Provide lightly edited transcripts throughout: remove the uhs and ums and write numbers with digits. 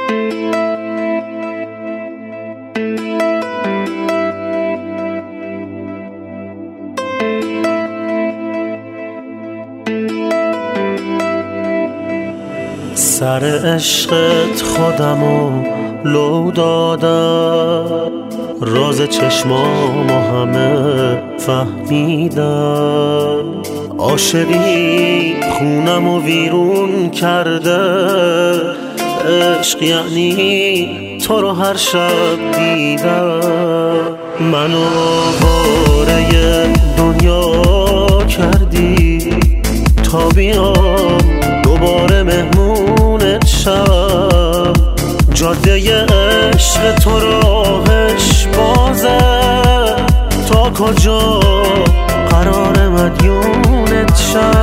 سر عشقت خودمو لو دادم، راز چشمامو همه فهمیدم. عاشقی خونمو ویرون کرده، عشق یعنی تو رو هر شب دیدم. منو باره دنیا کردی تا بیام دوباره مهمونت شم. جاده عشق تو راهش بازه، تا کجا قرار مدیونت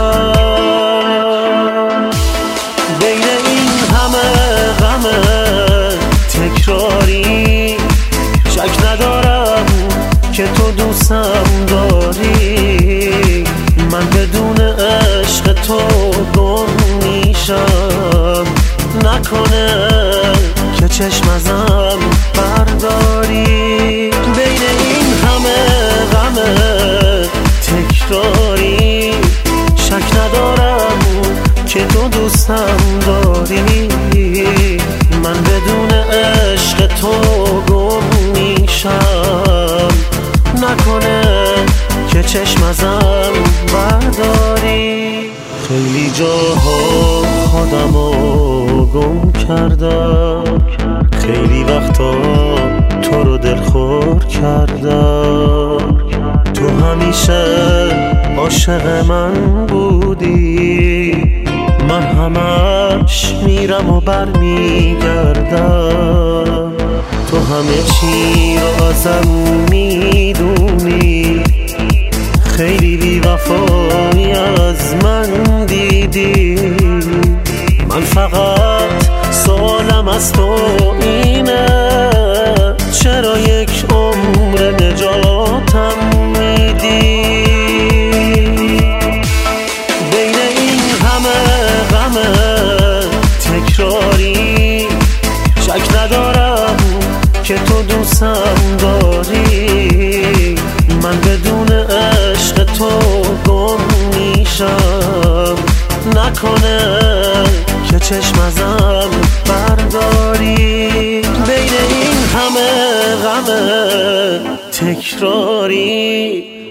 شم. بین این همه غم تکراری، شک ندارم که تو دوستم داری. من بدون عشق تو گم میشم، نکنه که چشم ازم برداری. بین این همه غم تکراری، شک ندارم که تو دوستم داری. من بدون عشق تو گم میشم، نکنه که چشم ازم برداری. خیلی جاها خودمو گم کردم، خیلی وقتا تو رو دلخور کردم. تو همیشه عاشق من بودی، من همش میرم و برمیگردم. تو همه چی رو ازم میدونی، خیلی بی وفایی از من دیدی. من فقط سوالم از تو اینه، چرا یک عمر نجاتم میدی؟ بین این همه غم تکراری، شک ندارم که تو دوستم داری. من بدون عشق تو گم میشم، نکنه که چشم ازم برداری. بین این همه غم تکراری،